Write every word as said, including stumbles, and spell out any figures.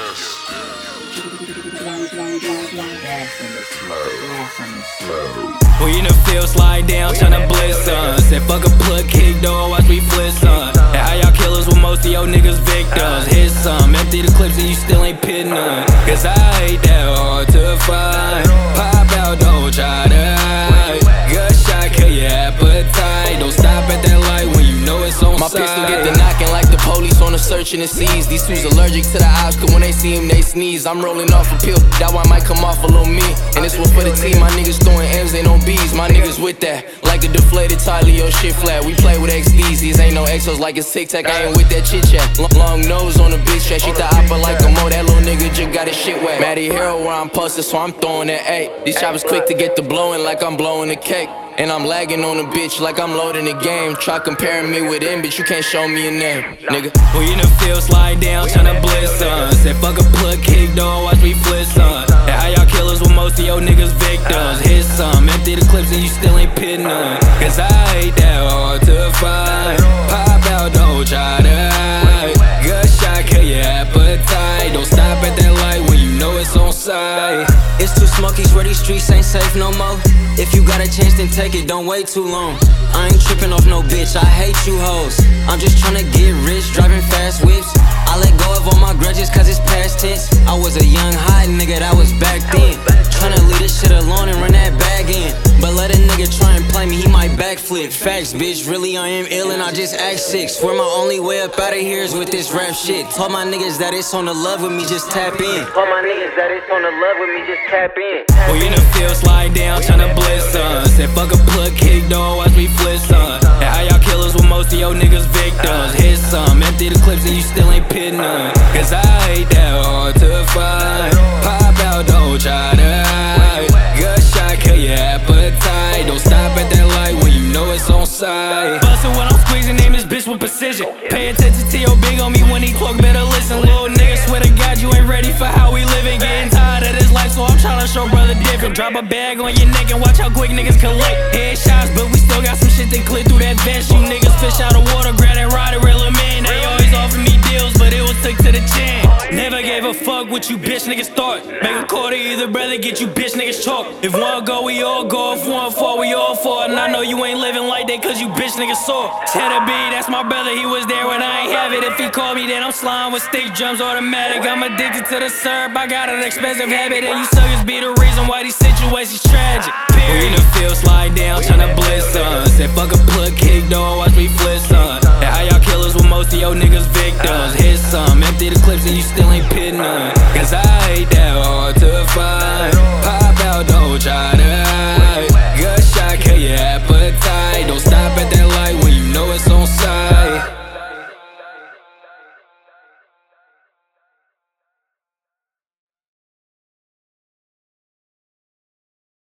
We in the field, slide down, tryna blitz us. Said fuck a plug kick, dog, watch me flip son. And how y'all killers with most of your niggas victims. Hit some, empty the clips and you still ain't pitting none. Cause I ain't that hard to find. Pop out, don't try to hide. Good shot, kill your appetite. Don't stop at that light when you know it's on My side. pistol get the knocking like the police on a search in the seas. These fools allergic to the ops, cause when they see him they sneeze. I'm rolling off a pill, that one might come off a little me. And this one for the team, my niggas throwing M's, ain't no B's. My niggas with that, like a deflated Tyler, your shit flat. We play with X Ds, these ain't no X Os like it's Tic Tac. I ain't with that chit chat. Long, long nose on the big stretch, she the oppa like a mo. That little nigga just got his shit wet. Matty Hero where I'm posted, so I'm throwing that eight. These choppers quick to get the blowing like I'm blowing a cake. And I'm lagging on a bitch like I'm loading the game. Try comparing me with him, bitch, you can't show me a name, nigga. We in the field, slide down, tryna blitz us. Said fuck a plug kick, dog, watch me flip son. And how y'all killers with most of your niggas victims. Hit some, empty the clips and you still ain't pitting none. Cause I ain't that hard to find. Pop out, don't try to hide. Good shot, kill your appetite. Don't stop at that light when you know it's on sight. It's too smoky, swear these streets ain't safe no more. If you got a chance, then take it, don't wait too long. I ain't tripping off no bitch, I hate you hoes. I'm just tryna get rich, driving fast whips. I let go of all my grudges cause it's past tense. I was a young hot nigga, that was back then. Tryna leave this shit alone and run that bag in. But let a nigga try and play me, he might backflip. Facts, bitch, really I am ill and I just act sick. Swear my only way up out of here is with this rap shit. Told my niggas that it's on the love with me, just tap in. Told my niggas that it's on the love with me, just tap in. We in the field, slide down, tryna blitz us. Said fuck a plug kick, dog, watch me flip son. And how y'all killers with most of your niggas victims. Hit some, empty the clips and you still ain't pitting none. Cause I ain't that hard to find. Pop out, don't try to hide. Good shot, kill your appetite. Don't stop at that light when you know it's on sight. Bustin' when I'm squeezing, name this bitch with precision. Pay attention to your big on me when he talk, better listen. Little nigga, swear to God you ain't ready for how we living. Getting tired of this life, so I'm tryna show brother different. Drop a bag on your neck and watch how quick niggas collect headshots, but we still got some shit to clear through that vest. You niggas fish out of water, grab that ride, real man. They always offer me deals, but it was took to the chin. Never gave a fuck what you bitch niggas thought. Make a call to either brother, get you bitch niggas chalk. If one go, we all go. If one fall, we all fall. And I know you ain't living like that cause you bitch niggas saw. Cheddar B, that's my brother, he was there when I ain't have it. If he called me, then I'm slime with stick drums automatic. I'm addicted to the syrup, I got an expensive habit. And you suckers be the reason why these situations tragic. Period. We in the field, slide down, tryna blitz us. Said fuck a plug kick, dog, watch me flip son. And how y'all killers with most of your niggas